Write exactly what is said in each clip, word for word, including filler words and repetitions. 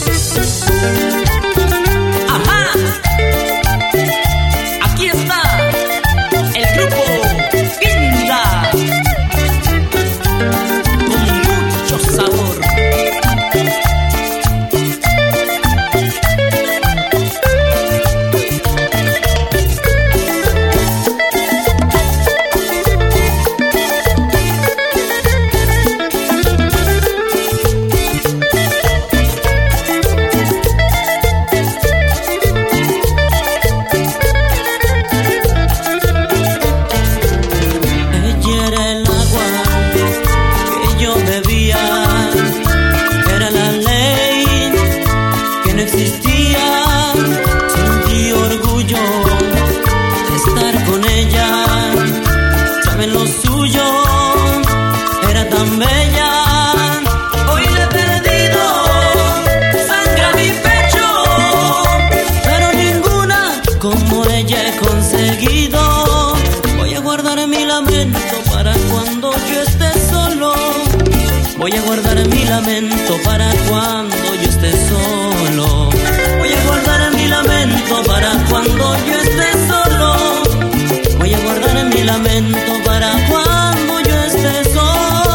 Voy a guardar mi lamento para cuando yo esté solo. Voy a guardar mi lamento para cuando yo esté solo. Voy a guardar mi lamento para cuando yo esté solo.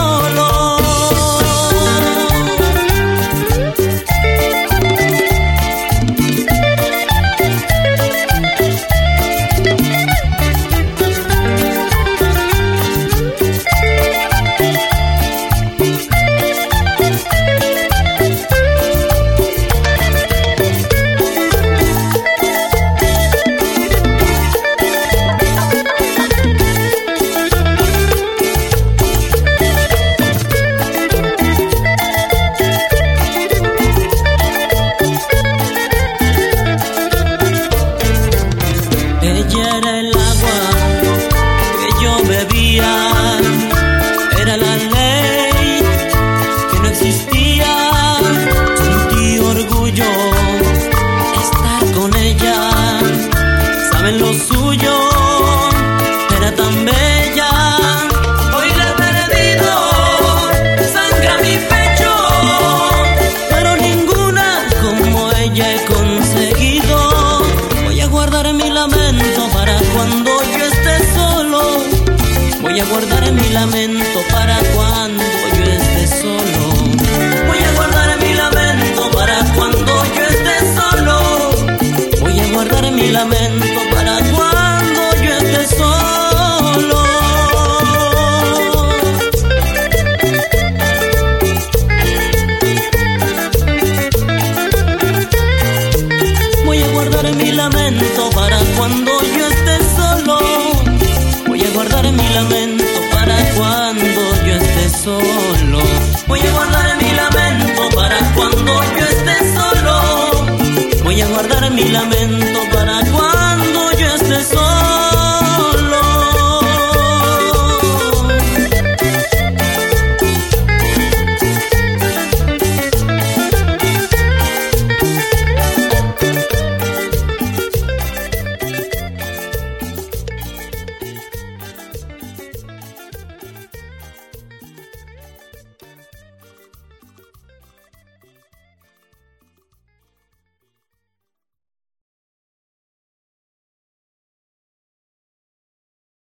Ella era el agua que yo bebía, era la ley que no existía. Sentí orgullo estar con ella, saben lo suyo, era tan bella. Hoy la he perdido, sangra mi pecho, pero ninguna como ella he conseguido. Voy a guardar mi lamento para cuando yo esté solo. Voy a guardar mi lamento para cuando yo esté solo. Voy a guardar mi lamento para cuando yo esté solo. Voy a guardar mi lamento para cuando yo esté solo. Voy a guardar mi lamento